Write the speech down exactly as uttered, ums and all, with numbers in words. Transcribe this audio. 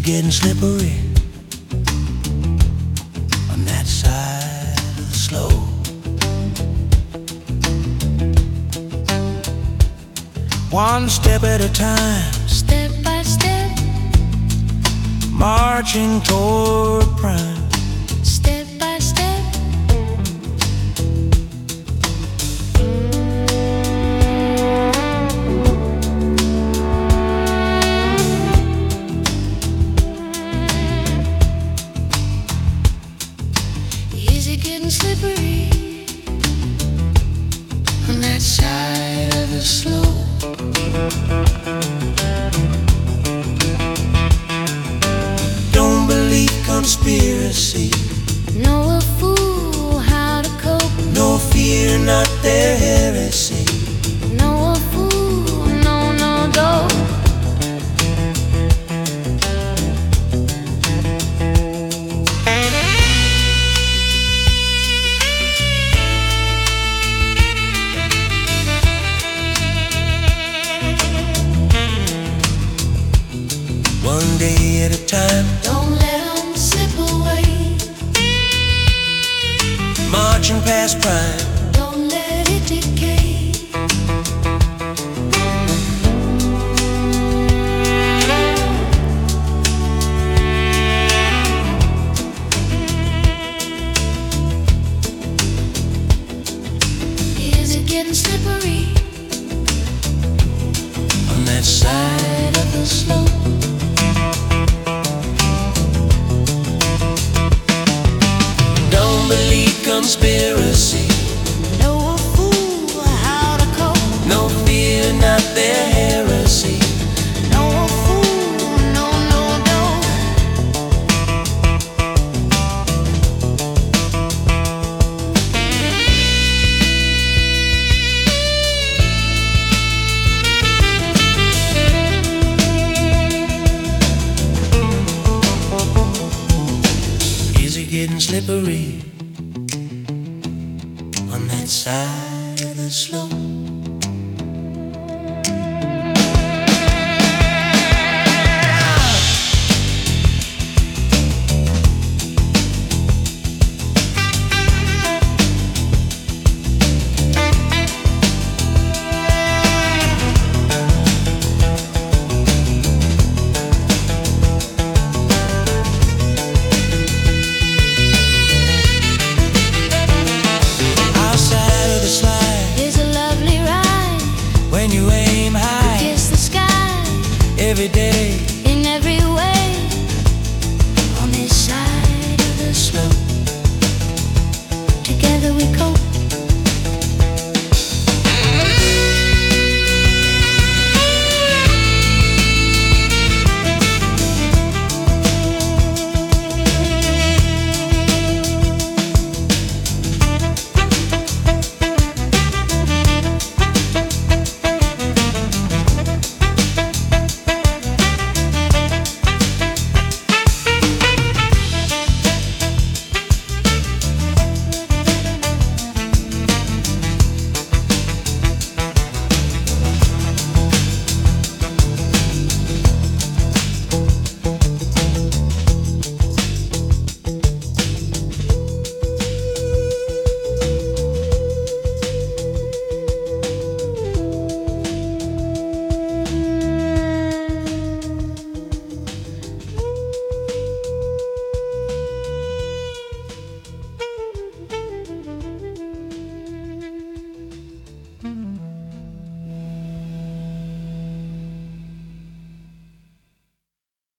getting slippery on that side of the slope. One step at a time, Step by step, marching toward prime. step by step, is it getting slippery on that side of the slope? Don't believe conspiracy, Know a fool how to cope. no fear, not their heresy. Know a fool, no, no, dope. One day at a time, Don't let 'em slip away. marching past prime. Don't let it decay. Is it getting slippery On that side of the slope? don't believe conspiracy, Know a fool how to cope. no fear, not their heresy. Know a fool, no, no, no. Is it getting slippery on that side of the slope? Outside of the slide, It's a lovely ride. when you aim high, Kiss the sky. every day